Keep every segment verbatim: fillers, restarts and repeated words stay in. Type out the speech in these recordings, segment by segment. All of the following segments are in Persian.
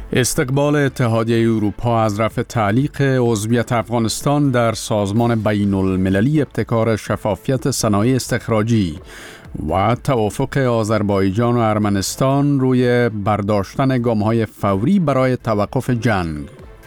استقبال اتحادیه اروپا از رفع تعلیق عضویت افغانستان در سازمان بین المللی ابتکار شفافیت صنایع استخراجی و توافق آذربایجان و ارمنستان روی برداشتن گام‌های فوری برای توقف جنگ.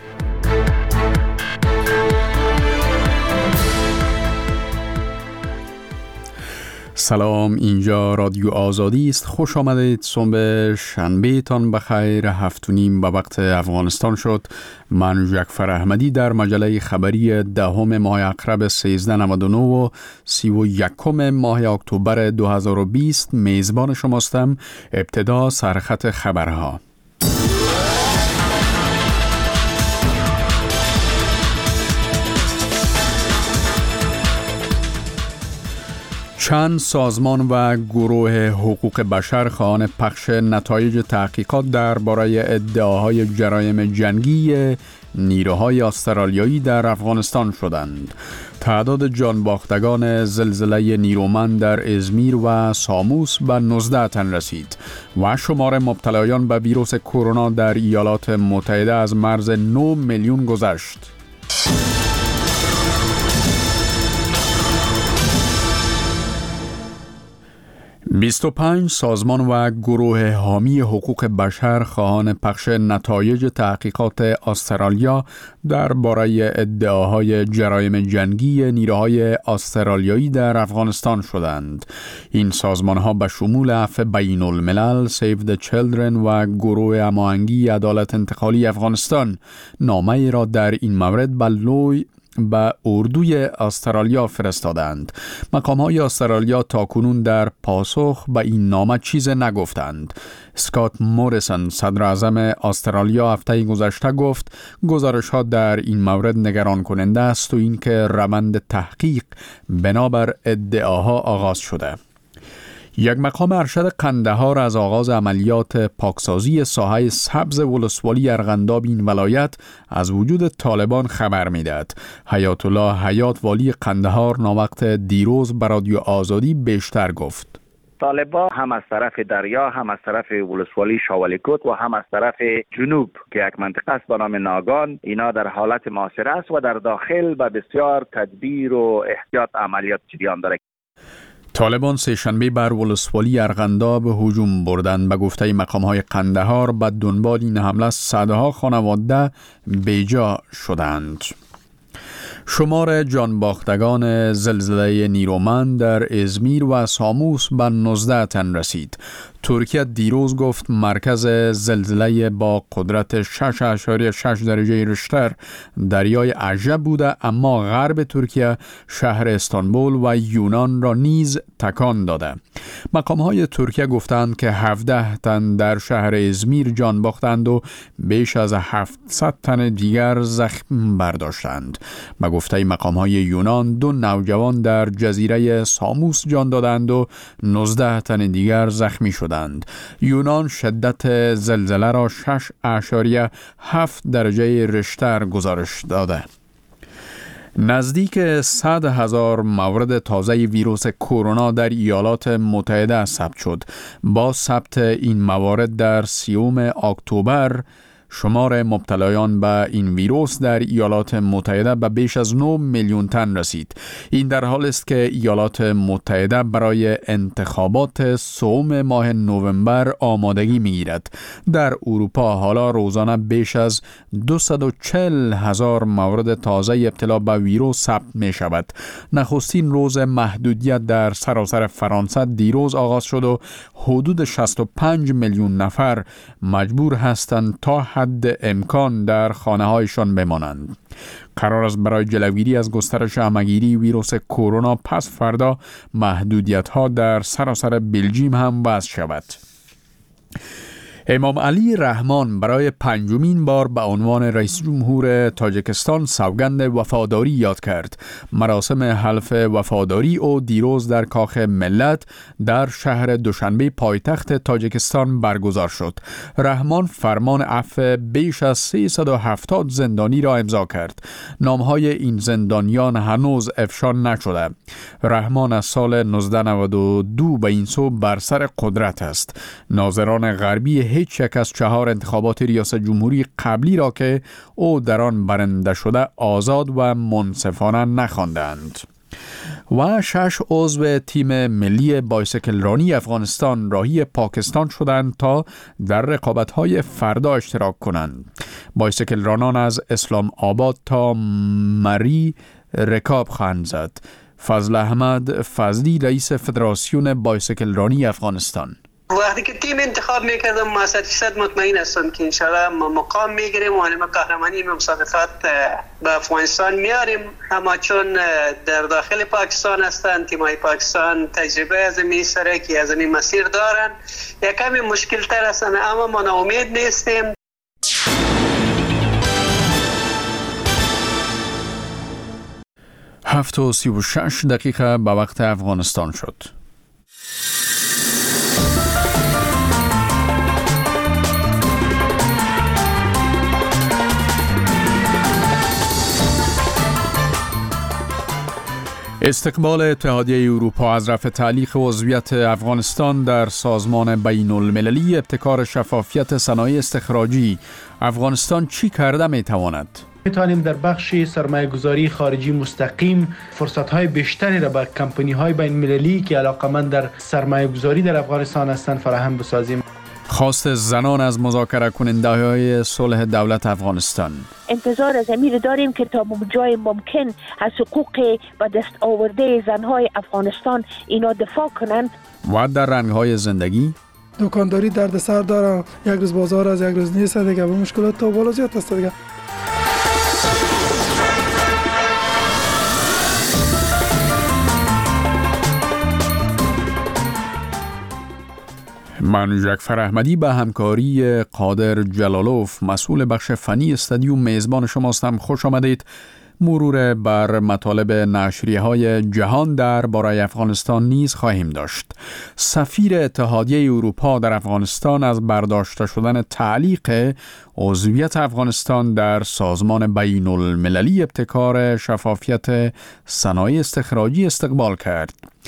سلام، اینجا رادیو آزادی است. خوش آمدید. صبح شنبه تان بخیر. هفت و نیم به وقت افغانستان شد. من جعفر احمدی در مجله خبری دهم ماه اکرب سیزده نود و نه و سی و یکم ماه اکتبر دو هزار و بیست میزبان شماستم. ابتدا سرخط خبرها. چند سازمان و گروه حقوق بشر خواهان پخش نتایج تحقیقات درباره ادعاهای جرایم جنگی نیروهای استرالیایی در افغانستان شدند. تعداد جانباختگان زلزله نیرومند در ازمیر و ساموس به نوزده تن رسید و شمار مبتلایان به ویروس کرونا در ایالات متحده از مرز نه میلیون گذشت. بیست و پنج سازمان و گروه حامی حقوق بشر خواهان پخش نتایج تحقیقات استرالیا درباره ادعاهای جرایم جنگی نیروهای استرالیایی در افغانستان شدند. این سازمان‌ها به شمول عفو بین الملل، سیو د چیلدرن و گروه هماهنگی عدالت انتقالی افغانستان نامه‌ای را در این مورد به لوی به اردوی استرالیا فرستادند. مقام‌های استرالیا تاکنون در پاسخ به این نامه چیز نگفتند. اسکات موریسون، صدر اعظم استرالیا، هفته گذشته گفت گزارش‌ها در این مورد نگران کننده است و اینکه روند تحقیق بنابر ادعاها آغاز شده. یک مقام ارشد قندهار از آغاز عملیات پاکسازی ساحه سبز ولسوالی ارغنداب این ولایت از وجود طالبان خبر می‌دهد. حیات الله حیات، والی قندهار، ناوقت دیروز به رادیو آزادی بیشتر گفت. طالبان هم از طرف دریا، هم از طرف ولسوالی شاولیکوت و هم از طرف جنوب که یک منطقه است به نام ناگان، اینا در حالت محاصره است و در داخل به بسیار تدبیر و احتیاط عملیات جریان دارد. طالبان سه‌شنبه بر ولسوالی ارغنداب هجوم بردند. به گفته مقام‌های قندهار به دنبال این حمله صدها خانواده بیجا شدند. شمار جانباختگان زلزله نیرومند در ازمیر و ساموس به نوزده تن رسید. ترکیه دیروز گفت مرکز زلزله با قدرت شش اشاریه شش درجه ریشتر دریای عجب بوده، اما غرب ترکیه شهر استانبول و یونان را نیز تکان داده. مقام‌های ترکیه گفتند که هفده تن در شهر ازمیر جان باختند و بیش از هفتصد تن دیگر زخم برداشتند. به گفته مقام‌های یونان دو نوجوان در جزیره ساموس جان دادند و نوزده تن دیگر زخمی شدند. یونان شدت زلزله را شش اشاریه هفت درجه ریشتر گزارش داده. نزدیک صد هزار مورد تازه ویروس کرونا در ایالات متحده ثبت شد. با ثبت این موارد در سیوم اکتبر شمار مبتلایان به این ویروس در ایالات متحده به بیش از نه میلیون تن رسید. این در حال است که ایالات متحده برای انتخابات سوم ماه نوامبر آمادگی می‌گیرد. در اروپا حالا روزانه بیش از دویست و چهل هزار مورد تازه ابتلا به ویروس ثبت می‌شود. نخستین روز محدودیت در سراسر فرانسه دیروز آغاز شد و حدود شصت و پنج میلیون نفر مجبور هستند تا حد امکان در خانه‌هایشان بمانند. قرار است برای جلوگیری از گسترش همه‌گیری ویروس کرونا پس فردا محدودیت‌ها در سراسر بلژیم هم وضع شود. امام علی رحمان برای پنجمین بار به عنوان رئیس جمهور تاجیکستان سوگند وفاداری یاد کرد. مراسم حلف وفاداری او دیروز در کاخ ملت در شهر دوشنبه پایتخت تاجیکستان برگزار شد. رحمان فرمان عفو بیش از سیصد و هفتاد زندانی را امضا کرد. نامهای این زندانیان هنوز افشا نشده. رحمان از سال نوزده نود و دو به این سو بر سر قدرت است. ناظران غربی هیچ یک از چهار انتخابات ریاست جمهوری قبلی را که او در آن برنده شده آزاد و منصفانه نخواندند. و شش عضو تیم ملی بایسکلرانی افغانستان راهی پاکستان شدند تا در رقابت‌های فردا اشتراک کنند. بایسکلرانان از اسلام آباد تا مری رکاب خواهند زد. فضل احمد فضلی رئیس فدراسیون بایسکلرانی افغانستان: وقتی که تیم انتخاب میکردم ما صد فیصد مطمئن هستم که انشاءالله ما مقام میگیریم و ما قهرمانی مسابقات به افغانستان میاریم، اما چون در داخل پاکستان هستند تیمای پاکستان تجربه از این سره که از این مسیر دارن یک کمی مشکل تر هستند، اما ما ناامید نیستیم. هفت و سی و شش دقیقه به وقت افغانستان شد. استقبال اتحادیه اروپا از رفع تعلیق عضویت افغانستان در سازمان بین المللی ابتکار شفافیت صنایع استخراجی، افغانستان چی کرده میتواند؟ میتوانیم در بخش سرمایه گذاری خارجی مستقیم فرصت های بیشتری را به کمپانی های بین المللی که علاقمند در سرمایه گذاری در افغانستان هستند فراهم بسازیم. خواست زنان از مذاکره کننده های صلح دولت افغانستان: انتظار از امیر داریم که تا جای ممکن از حقوق و دست آورده زنهای افغانستان اینا دفاع کنند. و در رنگهای زندگی: دکانداری دردسر داره، یک روز بازار از یک روز نیست دیگه، و مشکلات تا بالا زیاد است دیگه. من جعفر احمدی به همکاری قادر جلالوف مسئول بخش فنی استادیوم میزبان شماستم. خوش آمدید. مرور بر مطالب نشریه های جهان در باره افغانستان نیز خواهیم داشت. سفیر اتحادیه اروپا در افغانستان از برداشته شدن تعلیق عضویت افغانستان در سازمان بین المللی ابتکار شفافیت صنایع استخراجی استقبال کرد.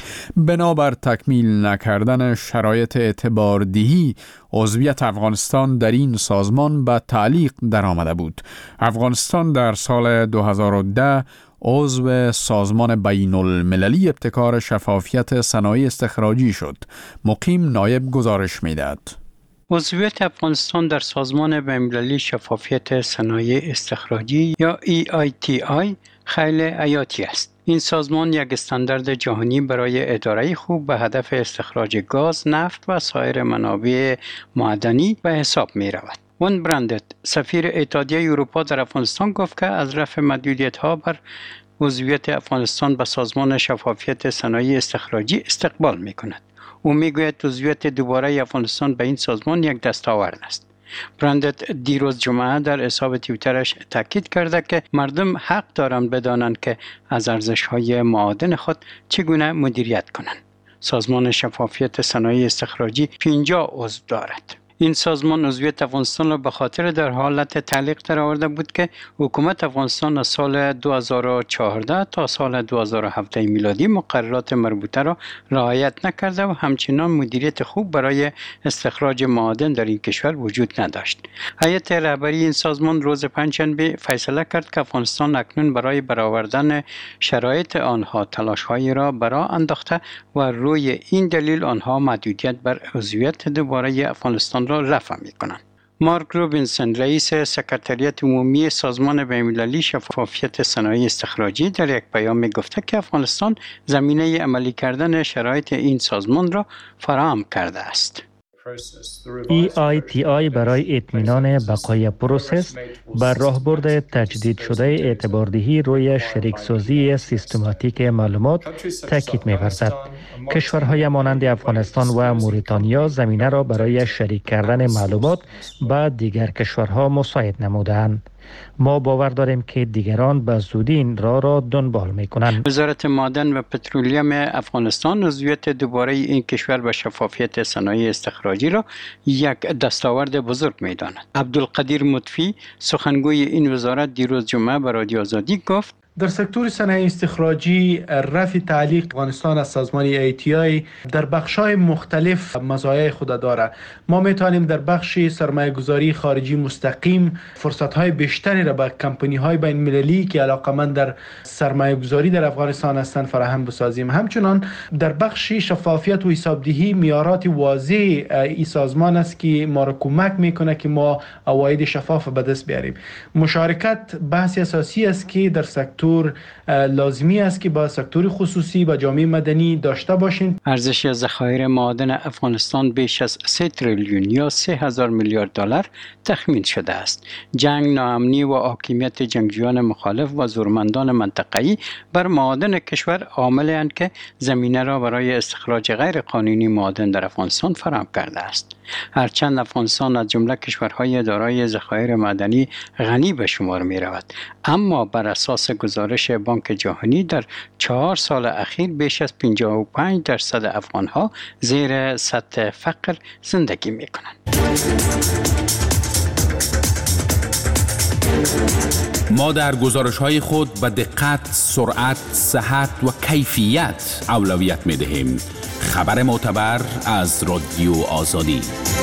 بنابر تکمیل نکردن شرایط اعتباردهی عضویت افغانستان در این سازمان به تعلیق در آمده بود. افغانستان در سال دو هزار و ده عضو سازمان بین المللی ابتکار شفافیت صنایع استخراجی شد. مقیم نایب گزارش می‌دهد. عضویت افغانستان در سازمان بین‌المللی شفافیت صنایع استخراجی یا ای آی تی آی خیلی حیاتی است. این سازمان یک استاندارد جهانی برای اداره خوب به هدف استخراج گاز، نفت و سایر منابع معدنی به حساب می رود. وان برندت، سفیر اتحادیه اروپا در افغانستان، گفت که از رفع محدودیت‌ها بر عضویت افغانستان به سازمان شفافیت صنایع استخراجی استقبال می کند. او می گوید عضویت دوباره افغانستان به این سازمان یک دستاورد است. برندت دیروز جمعه در حساب توییترش تاکید کرده که مردم حق دارند بدانند که از ارزش‌های معادن خود چگونه مدیریت کنند. سازمان شفافیت صنایع استخراجی پنجاه عضو دارد. این سازمان عضویت افغانستان را به خاطر در حالت تعلیق درآورده بود که حکومت افغانستان از سال دو هزار و چهارده تا سال دو هزار و هفده میلادی مقررات مربوطه را رعایت نکرده و همچنان مدیریت خوب برای استخراج معادن در این کشور وجود نداشت. هیئت رهبری این سازمان روز پنجشنبه فیصله کرد که افغانستان اکنون برای برآوردن شرایط آنها تلاش‌هایی را برا انداخته و روی این دلیل آنها محدودیت بر عضویت دوباره افغانستان را رفع می‌کنند. مارک روبینسون، رئیس سکرتریات عمومی سازمان بین‌المللی شفافیت صنایع استخراجی، در یک پیام گفته که افغانستان زمینه عملی کردن شرایط این سازمان را فراهم کرده است. ای آی تی آی برای اطمینان بقای پروسس بر راهبرد تجدید شده اعتباردهی روی شریکسازی سیستماتیک معلومات تاکید می‌ورزد. کشورهای مانند افغانستان و موریتانیا زمینه را برای شریک کردن معلومات با دیگر کشورها مساعد نمودند. ما باور داریم که دیگران به زودی این راه را دنبال می‌کنند. وزارت معدن و پترولیم افغانستان عضویت دوباره این کشور به شفافیت صنایع استخراجی را یک دستاورد بزرگ می‌داند. عبدالقدیر مطفی، سخنگوی این وزارت، دیروز جمعه به رادیو آزادی گفت: در سکتور صنایع استخراجی رفع تعلیق افغانستان از سازمان ای تی آی در بخش‌های مختلف مزایای خود داره. ما میتونیم در بخش سرمایه‌گذاری خارجی مستقیم فرصت‌های بیشتری را به کمپانی‌های بین‌المللی که علاقه‌مند در سرمایه‌گذاری در افغانستان هستند فراهم بسازیم. همچنان در بخش شفافیت و حسابدهی معیارات واضح این سازمان است که ما را کمک میکنه که ما عواید شفاف به دست بیاریم. مشارکت بحث اساسی است که در سکتور لازمی است که با سکتور خصوصی و جامعه مدنی داشته باشیم. ارزش ذخایر معادن افغانستان بیش از سه تریلیون یا سه هزار میلیارد دلار تخمین شده است. جنگ، ناامنی و حاکمیت جنگجویان مخالف و زورمندان منطقه‌ای بر معادن کشور عاملی که زمینه را برای استخراج غیر قانونی معادن در افغانستان فراهم کرده است. هرچند افغانستان از جمله کشورهای دارای ذخایر معدنی غنی به شمار می رود، اما بر اساس گزارش بانک جهانی در چهار سال اخیر بیش از پنجاه و پنج درصد افغانها زیر سطح فقر زندگی می کنند. ما در گزارش‌های خود به دقت، سرعت، صحت و کیفیت اولویت می‌دهیم. خبر معتبر از رادیو آزادی.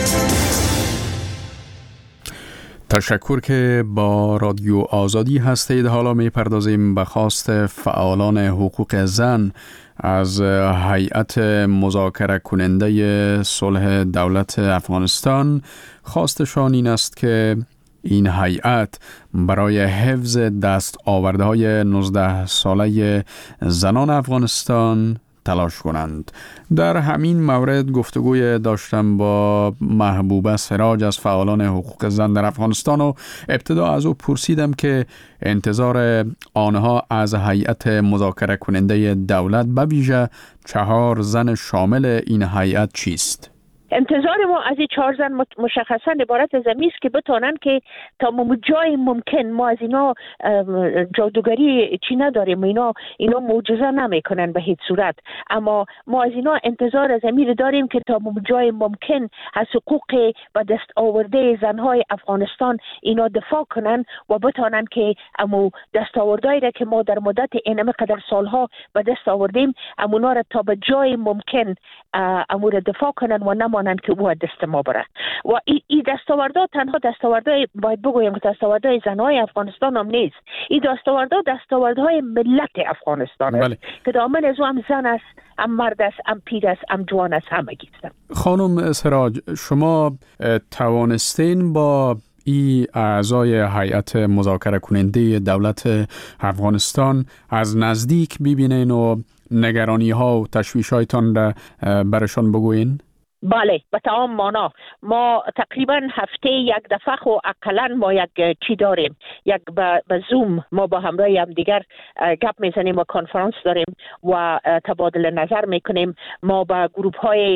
تشکر که با رادیو آزادی هستید. حالا می‌پردازیم به خواست فعالان حقوق زن از هیئت مذاکره کننده صلح دولت افغانستان. خواستشان این است که این هیئت برای حفظ دست آورده های نوزده ساله زنان افغانستان تلاش کنند. در همین مورد گفتگوی داشتم با محبوبه سراج از فعالان حقوق زن در افغانستان و ابتدا از او پرسیدم که انتظار آنها از هیئت مذاکره کننده دولت به ویژه چهار زن شامل این هیئت چیست؟ انتظار ما از این چهار زن مشخصا عبارت از این است که بتونن که تا جای ممکن ما از اینا جادوگری چی نداریم، اینا اینا معجزه نمیکنن به هیچ صورت، اما ما از اینا انتظار از امیر داریم که تا جای ممکن از حقوق و دست آورده زنهای افغانستان اینا دفاع کنن و بتونن که امو دست آوردهایی را که ما در مدت اینمه قدر سالها به دست آوردیم امونا را تا به جای ممکن امو را دفاع کنن و نمانن که او دست ما بره. و این ای دستاوردها تنها دستاوردهای باید بگویم که دستاوردهای زنهای افغانستان هم نیست، این دستاوردها دستاوردهای ملت افغانستان است. بله. که دامن از او هم زن است، هم مرد است، هم پیر است، هم جوان است، همگی است. خانم سراج، شما توانستین با ای اعضای هیئت مذاکره کننده دولت افغانستان از نزدیک ببینین و نگرانی ها و تشویش هایتان را برشان بگوین؟ بله، به تمام معنا. ما تقریبا هفته یک دفعه خو اقلا ما یک چی داریم، یک به زوم ما با همراه هم دیگر گپ میزنیم و کنفرانس داریم و تبادل نظر میکنیم. ما با گروپ های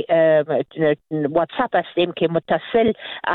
واتساپ هستیم که متصل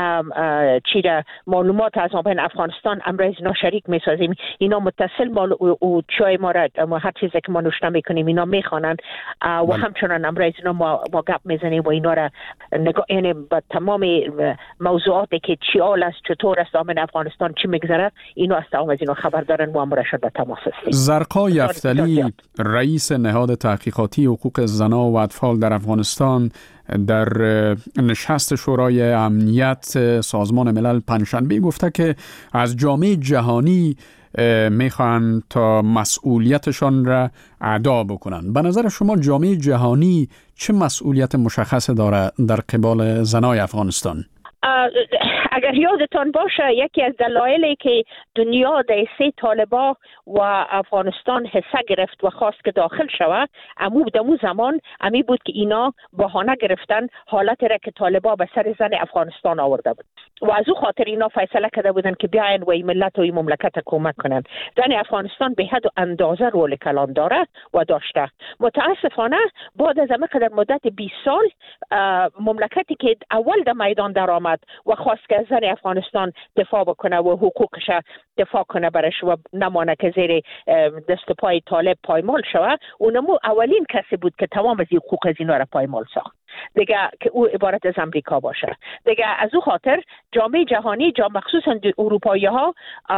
چی را معلومات از ما بین افغانستان امروز اینا شریک میسازیم. اینا متصل مال و چای ما را هر چیزی که ما نوشته میکنیم اینا میخوانند و همچنان امروز اینا ما ما گپ میزنیم و اینا را نگاه یعنی با تمام موضوعاتی که چی حال است، چطور است دامن افغانستان چی میگذره، اینو از تمام از اینو خبر دارن و ما شده تماس هستیم. زرقا یفتلی رئیس نهاد تحقیقاتی حقوق زنان و اطفال در افغانستان در نشست شورای امنیت سازمان ملل پنجشنبه گفته که از جامعه جهانی میخوان تا مسئولیتشان را ادا بکنن. به نظر شما جامعه جهانی چه مسئولیت مشخص داره در قبال زنای افغانستان؟ اگر یادتان باشه یکی از دلایلی که دنیا در سه طالبا و افغانستان حصه گرفت و خواست که داخل شود، امو دمو زمان امی بود که اینا بهانه گرفتن حالت را که طالبا به سر زن افغانستان آورده بود و از او خاطر اینا فیصله کرده بودن که بیاین و این ملت و این مملکت کمک کنن. زن افغانستان به حد و اندازه رول کلان داره و داشته. متاسفانه بعد از همه قدر مدت بیست سال مملکتی که اول در میدان در آمد و خواست که زن افغانستان دفاع بکنه و حقوقش دفاع کنه برش و نمانه که زیر دست پای طالب پایمال شود، اونمو اولین کسی بود که تمام از حقوق از اینا را پایمال ساخت. دیگه که او عبارت از امریکا باشه. دیگه از او خاطر جامعه جهانی، جا مخصوصا اروپایی ها،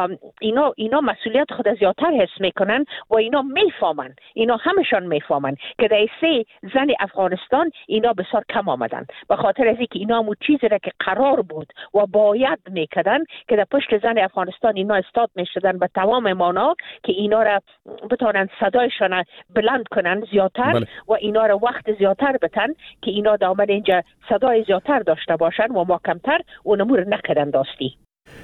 اینا اینا مسئولیت خود زیادتر حس میکنن و اینا میفهمن، اینا همشان میفهمن که در سه زن افغانستان اینا بسیار کم آمدن، به خاطر از اینکه اینا مو چیزی را که قرار بود و باید میکردن که در پشت زن افغانستان اینا استاد میشدن به تمام مانا که اینا را بتونن صدایشان بلند کنن زیادتر بله. و اینا را وقت زیادتر بتن که اینا دامن اینجا صدای زیادتر داشته باشن و ما کمتر و نمور نکردن داستی.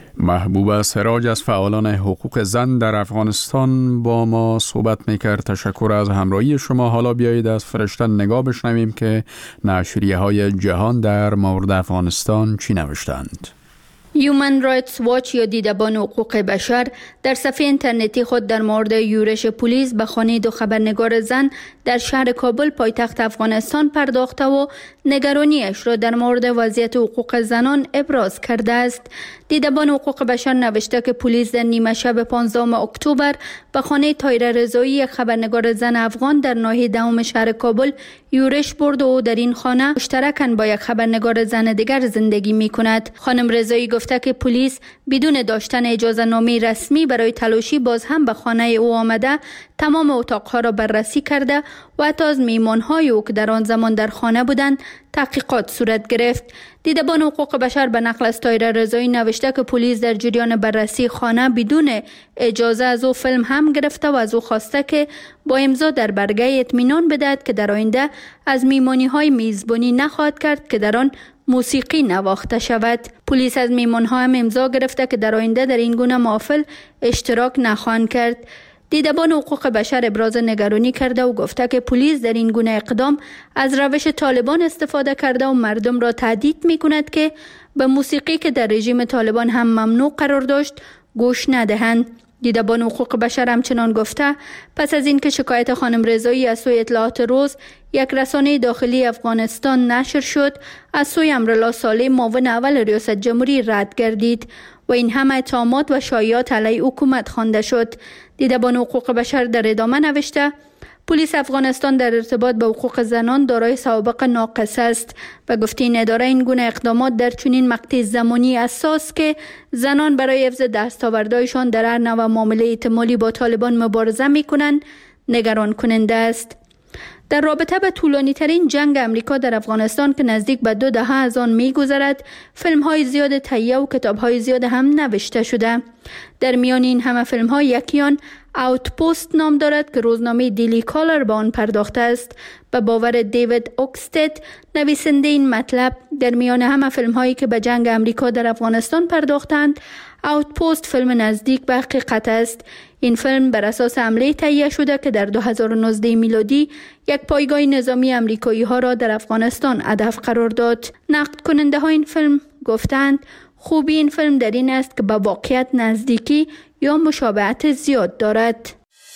محبوبه سراج از فعالان حقوق زن در افغانستان با ما صحبت میکرد. تشکر از همراهی شما. حالا بیایید از فرشتن نگاه بشنویم که نشریه های جهان در مورد افغانستان چی نوشتند. هیومن رایتس واچ یا دیدبان حقوق بشر در صفحه اینترنتی خود در مورد یورش پلیس به خانه دو خبرنگار زن در شهر کابل پایتخت افغانستان پرداخته و نگرانیش را در مورد وضعیت حقوق زنان ابراز کرده است. دیدبان حقوق بشر نوشته که پلیس در نیمه شب پانزدهم اکتبر به خانه طاهره رضایی، یک خبرنگار زن افغان در ناحیه دهم شهر کابل یورش برد و در این خانه مشترکاً با یک خبرنگار زن دیگر زندگی می کند. خانم رضایی گفته که پلیس بدون داشتن اجازه نامه رسمی برای تلاشی باز هم به خانه او آمده، تمام اتاقها را بررسی کرده و حتی از میمانهای او که در آن زمان در خانه بودند تحقیقات صورت گرفت. دیدبان حقوق بشر به نقل از طاهره رضایی نوشته که پلیس در جریان بررسی خانه بدون اجازه از او فیلم هم گرفته و از او خواسته که با امضا در برگه اطمینان بدهد که در آینده از میمانی‌های میزبانی نخواهد کرد که در آن موسیقی نواخته شود. پلیس از میمان‌ها هم امضا گرفته که در آینده در این گونه محافل اشتراک نخواهند کرد. دیدبان حقوق بشر ابراز نگرانی کرده و گفته که پلیس در این گونه اقدام از روش طالبان استفاده کرده و مردم را تهدید می کند که به موسیقی که در رژیم طالبان هم ممنوع قرار داشت گوش ندهند. دیدبان حقوق بشر همچنان گفته پس از اینکه شکایت خانم رضایی از سوی اطلاعات روز، یک رسانه داخلی افغانستان نشر شد، از سوی امرالله صالح معاون اول ریاست جمهوری رد گردید و این همه اتهامات و شایعات علیه حکومت خوانده شد. دیدبان حقوق بشر در ادامه نوشته پلیس افغانستان در ارتباط با حقوق زنان دارای سوابق ناقص است و گفته این اداره این گونه اقدامات در چنین مقطع زمانی اساس که زنان برای حفظ دستاوردهایشان در هر نوع معامله احتمالی با طالبان مبارزه می‌کنند نگران کننده است. در رابطه به طولانی ترین جنگ امریکا در افغانستان که نزدیک به دو دهه از آن می گذرد، فیلم های زیاد تهیه و کتاب های زیاد هم نوشته شده. در میان این همه فیلم ها یکی آن اوتپوست نام دارد که روزنامه دیلی کالر به آن پرداخته است. به باور دیوید اوکستد نویسنده این مطلب، در میان همه فیلم هایی که به جنگ امریکا در افغانستان پرداختند، اوتپوست فیلم نزدیک به حقیقت است. این فیلم بر اساس حمله تهیه شده که در دو هزار و نوزده میلادی یک پایگاه نظامی امریکایی ها را در افغانستان هدف قرار داد. نقد کننده ها این فیلم گفتند خوبی این فیلم در این است که به واقعیت نزدیکی یا مشابهت زیاد دارد.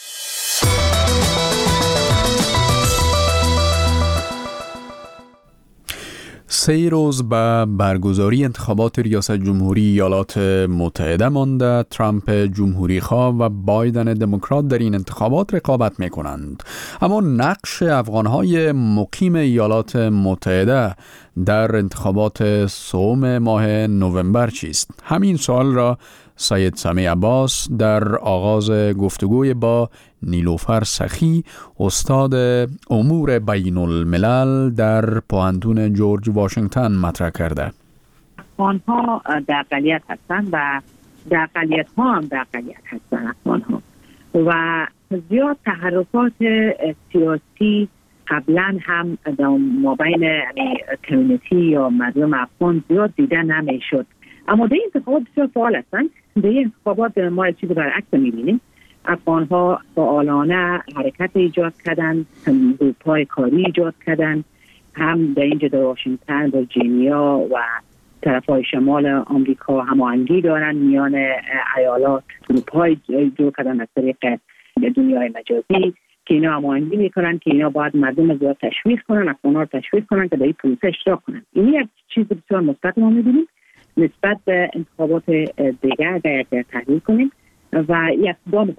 سه روز به برگزاری انتخابات ریاست جمهوری ایالات متحده مانده، ترامپ جمهوری خواه و بایدن دموکرات در این انتخابات رقابت می کنند. اما نقش افغانهای مقیم ایالات متحده در انتخابات سوم ماه نوامبر چیست؟ همین سوال را سید سمیع عباس در آغاز گفتگوی با نیلوفر سخی، استاد امور بین الملل در پوهنتون جورج واشنگتن مطرح کرده. افغان‌ها در اقلیت هستند و در اقلیت ها هم در اقلیت هستند افغان‌ها و زیاد تحرکات سیاسی قبلا هم در مابین کمیونیتی یا مردم افغان زیاد دیده نمیشد، اما در این انتخابات بسیار فعال هستند. در این انتخابات ما چیز برعکس می‌بینیم. افغان‌ها فعالانه حرکت ایجاد کردن، گروه‌های کاری ایجاد کردن، هم در اینجا در واشنگتن، ویرجینیا و طرف‌های شمال آمریکا هماهنگی دارن میان ایالات، گروه‌های ایجاد کردن از طریق دنیای مجازی که اینا هماهنگی میکنن که اینا باید مردم زیاد تشویق کنن، افغان‌ها رو تشویق کنن که در این پروسه اشتراک کنن. این یک چیز بسیار مثبت ما می‌بینیم نسبت به انتخابات دیگر اگر تحلیل کنیم و یک اقدام خوب است.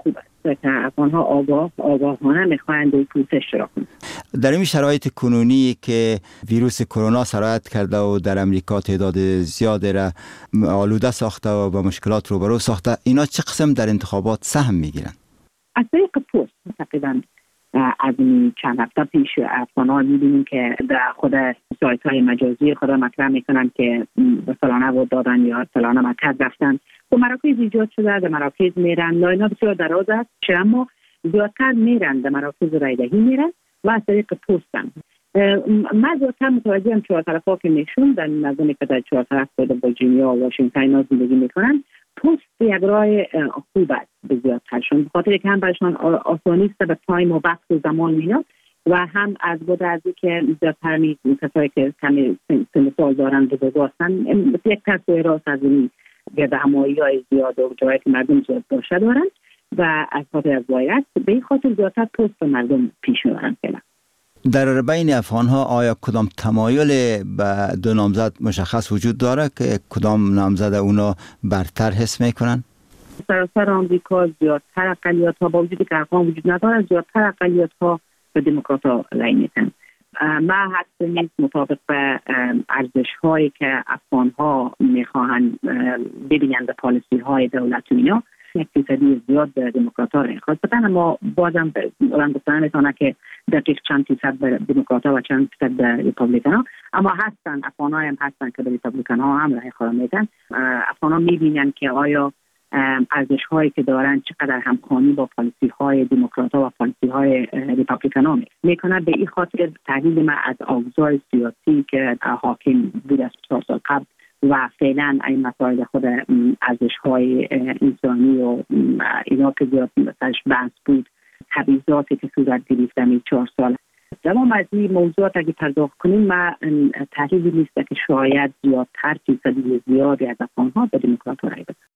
که افغان‌ها آگاه آگاهانه می‌خواهند در پروسه اشتراک کنند. در این شرایط کنونی که ویروس کرونا سرایت کرده و در امریکا تعداد زیادی را آلوده ساخته و با مشکلات روبرو ساخته، اینا چه قسم در انتخابات سهم میگیرند؟ از طریق پست تقریبا از این چند هفته پیش افغان‌ها می‌بینیم که در خود سایت‌های مجازی خود مطرح می‌کنند که فلانه ووت دادن یا فلانه مرکز رفتن و مراکز ایجاد شده، در مراکز میرن. لاین‌ها بسیار دراز است، اما زیادتر میرن در مراکز رایدهی میرن و از طریق پستن. من زیادتر متوجهم چهار طرفا که میشون در نظامی که در چهار طرف در ویرجینیا و واشنگتن اینا زندگی میکنن، پست یک راه خوب است به زیادترشون، بخاطر که هم برشان آسانی است به تایم و وقت و زمان میاد و هم از بود از که زیادتر می کسایی که کمی سن سال دارن بزرگ هستن یک تصویر راست از این گرد همایی های زیاد و جایی که مردم زیاد باشه دارن و از خاطر از وایرس به این خاطر زیادتر پست مردم پیش میبرن. در بین افغان‌ها آیا کدام تمایل به دو نامزد مشخص وجود داره که کدام نامزد اونا برتر حس میکنن؟ سراسر آمریکا زیادتر اقلیت‌ها با وجودی که افغان وجود نداره، زیادتر اقلیت‌ها به دموکرات‌ها رای میدن. من حتی نیست مطابق به ارزش‌هایی که افغان‌ها میخواهند ببینند در پالیسی‌های دولت و اینا، یک فیصدی زیاد به دموکرات‌ها رای خواهد بدن، اما بازم اون گفتن میتونه که دقیق چند فیصد به دموکرات‌ها و چند فیصد به ریپابلیکان‌ها، اما هستن افغان‌ها هم هستن که به ریپابلیکان‌ها هم رای خواهد میدن. افغان‌ها می‌بینن که آیا ارزش‌هایی که دارن چقدر همخوانی با پالیسی‌های دموکرات‌ها و پالیسی‌های ریپابلیکان‌ها میکنه. به این خاطر تحلیل ما از آگزار سیاسی که حاکم بود از چهار سال قبل و فعلا این مسائل خود ارزش‌های انسانی و اینا که زیاد مثلش بحث بود، تبعیضاتی که صورت گرفت در این چهار سال. تمام از این موضوعات اگه پرداخت کنیم، ما تحلیلی نیست که شاید زیادتر فیصدی زیادی از افغان‌ها به دموکرات‌ها رای بدن.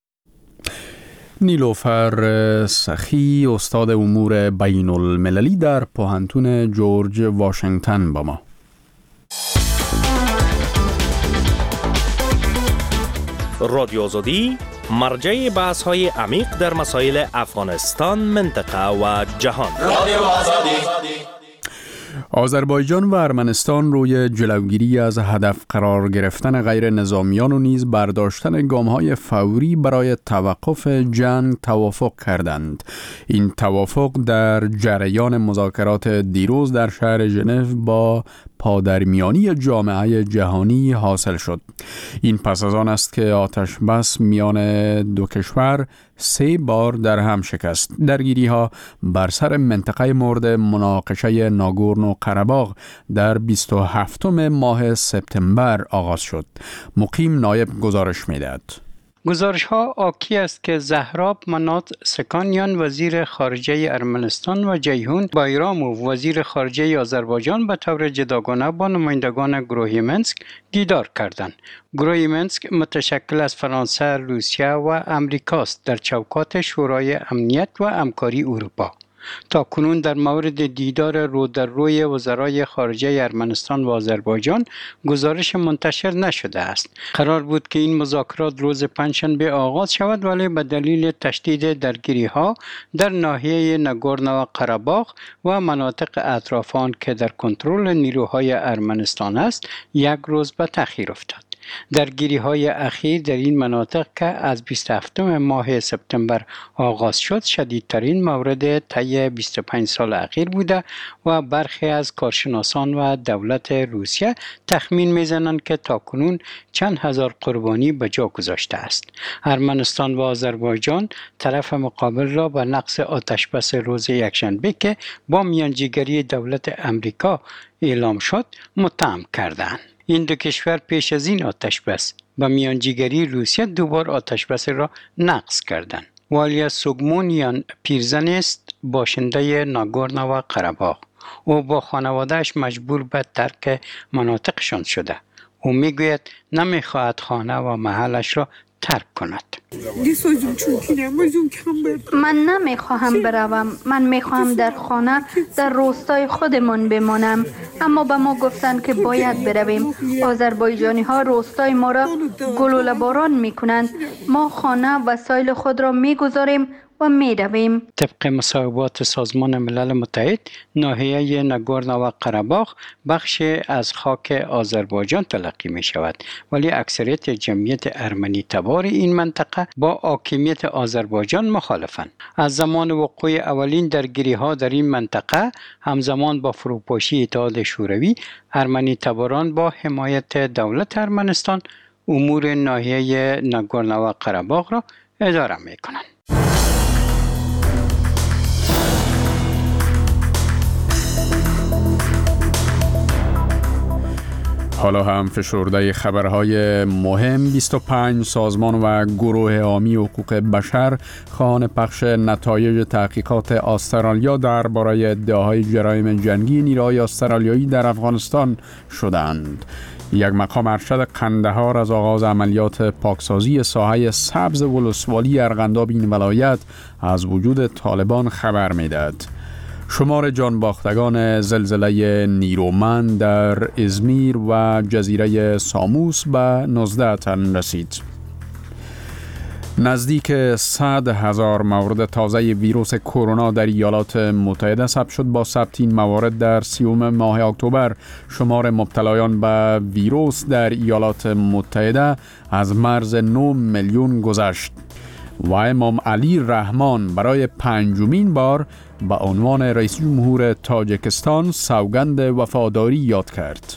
نیلوفر سخی، استاد امور بین المللی در پوهنتون جورج واشنگتن با ما. رادیو آزادی مرجع بحث های عمیق در مسائل افغانستان، منطقه و جهان. رادیو آزادی. آذربایجان و ارمنستان روی جلوگیری از هدف قرار گرفتن غیر نظامیان و نیز برداشتن گام‌های فوری برای توقف جنگ توافق کردند. این توافق در جریان مذاکرات دیروز در شهر ژنو با پادرمیانی جامعه جهانی حاصل شد. این پس از آن است که آتش بس میان دو کشور سه بار در هم شکست. درگیری ها بر سر منطقه مورد مناقشه ناگورنو قره‌باغ در بیست و هفتم ماه سپتامبر آغاز شد. مقیم نایب گزارش می‌دهد. گزارش ها آکی است که زهراب منات سکانیان وزیر خارجه ارمنستان و جیهون بایراموف وزیر خارجه آذربایجان به طور جداگانه با نمایندگان گروه منسک دیدار کردند. گروه منسک متشکل از فرانسه، روسیه و امریکاست در چوکات شورای امنیت و همکاری اروپا. تا کنون در مورد دیدار رو در روی وزرای خارجه ارمنستان و آذربایجان گزارش منتشر نشده است. قرار بود که این مذاکرات روز پنجشنبه آغاز شود، ولی به دلیل تشدید درگیری ها در ناحیه ناگورنو قره‌باغ و مناطق اطراف آن که در کنترل نیروهای ارمنستان است، یک روز به تأخیر افتاد. درگیری های اخیر در این مناطق که از بیست و هفتم ماه سپتامبر آغاز شد شدیدترین مورد طی بیست و پنج سال اخیر بوده و برخی از کارشناسان و دولت روسیه تخمین میزنند که تاکنون چند هزار قربانی به جا گذاشته است. ارمنستان و آذربایجان طرف مقابل را به نقض آتشبس روز یکشنبه که با میانجیگری دولت امریکا اعلام شد متهم کردند. این دو کشور پیش از این آتشبس با میانجیگری روسیه دوبار آتشبس را نقض کردند. والیا سوگمونیان پیرزن است، باشنده ناگورنو و قره‌باغ. او با خانوادهش مجبور به ترک مناطقشان شده. او میگوید نمیخواهد خانه و محلش را ترک کند. من نمیخواهم بروم. من میخواهم در خانه در روستای خودمان بمانم، اما به ما گفتند که باید برویم. آذربایجانی ها روستای ما را گلوله باران میکنند. ما خانه و وسایل خود را میگذاریم و می رویم. طبق مصوبات سازمان ملل متحد، ناحیه ناگورنو قره‌باغ بخش از خاک آذربایجان تلقی می شود، ولی اکثریت جمعیت ارمنی تبار این منطقه با حاکمیت آذربایجان مخالفند. از زمان وقوع اولین درگیری ها در این منطقه همزمان با فروپاشی اتحاد شوروی، ارمنی تباران با حمایت دولت ارمنستان امور ناحیه ناگورنو قره‌باغ را اداره می کنند. حالا هم فشرده خبرهای مهم. بیست و پنج سازمان و گروه حامی حقوق بشر خواهان پخش نتایج تحقیقات استرالیا درباره ادعاهای جرایم جنگی نیروهای استرالیایی در افغانستان شدند. یک مقام ارشد قندهار از آغاز عملیات پاکسازی ساحه سبز ولسوالی ارغنداب این ولایت از وجود طالبان خبر می‌دهد. شمار جانباختگان زلزله نیرومند در ازمیر و جزیره ساموس به نوزده تن رسید. نزدیک صد هزار مورد تازه ویروس کرونا در ایالات متحده ثبت شد. با ثبت این موارد در سیوم ماه اکتبر شمار مبتلایان به ویروس در ایالات متحده از مرز نه میلیون گذشت و امام علی رحمان برای پنجمین بار به عنوان رئیس جمهور تاجیکستان سوگند وفاداری یاد کرد.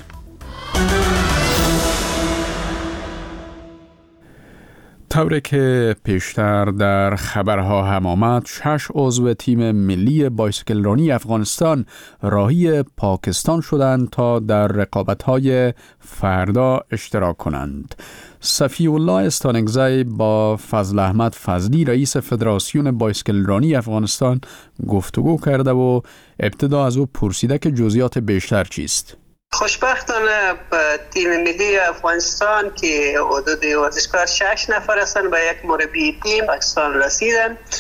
طوری که پیشتر در خبرها هم آمد، شش عضو تیم ملی بایسکلرانی افغانستان راهی پاکستان شدند تا در رقابت‌های فردا اشتراک کنند. صفی الله استانگزی با فضل احمد فضلی رئیس فدراسیون بایسکلرانی افغانستان گفتگو کرده و ابتدا از او پرسیده که جزئیات بیشتر چیست. خوشبختانه تیم ملی افغانستان که حدود ورزشکار شش نفر هستند و یک مربی تیم پاکستان رسیدن